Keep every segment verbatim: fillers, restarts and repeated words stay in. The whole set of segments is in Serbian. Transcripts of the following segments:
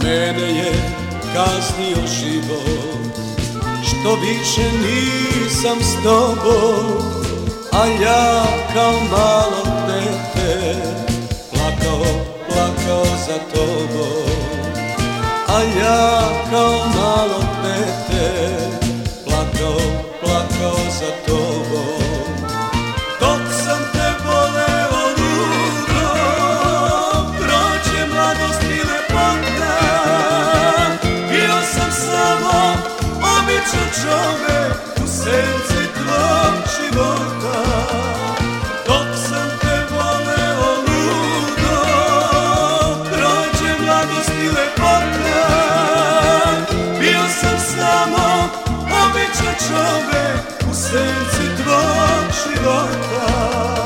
Mene je kaznio život što više nisam s tobom, a ja kao malo dete plakao, plakao za tobom. A ja kao malo dete plakao, plakao za tobom. Dok sam te voleo ludo, prođe mladost i lepota. Bio sam samo običan čovek u senci tvog života. Dok sam te voleo ludo, prođe mladost i lepota. Bio sam samo običan čovek u senci tvog života.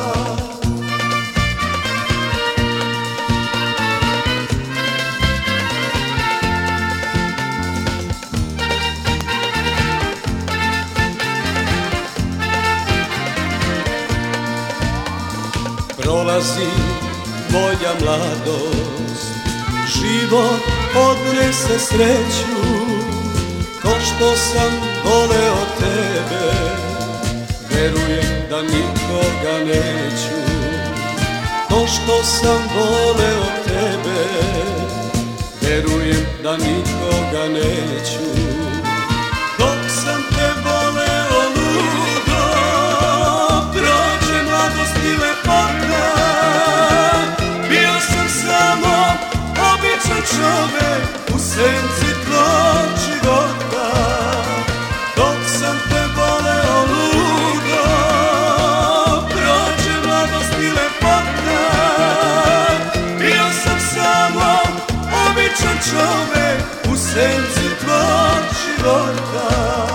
Prolazi moja mladost, život odnese sreću, ko što sam voleo tebe, verujem da nikoga neću. To što sam voleo tebe, verujem da nikoga neću. Dok sam te voleo ludo, prođe mladost i lepota. Bio sam samo običan čovek u senci tvog života. Dok sam te voleo ludo, prođe mladost i lepota. Bio sam samo običan čovek u senci tvog života.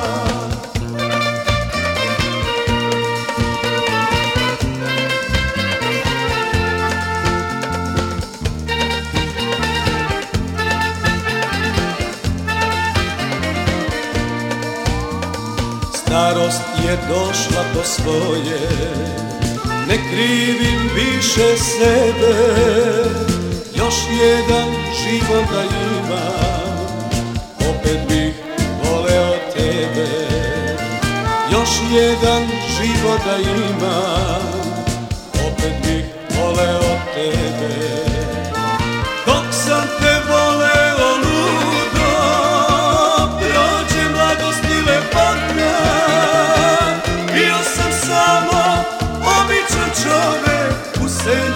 Starost je došla po svoje, ne krivim više sebe. Još jedan život da imam, opet bih voleo tebe. Još jedan život da imam, opet bih voleo tebe. Dok sam te voleo ludo, prođe mladost i lepota. Bio sam samo običan čovek u senci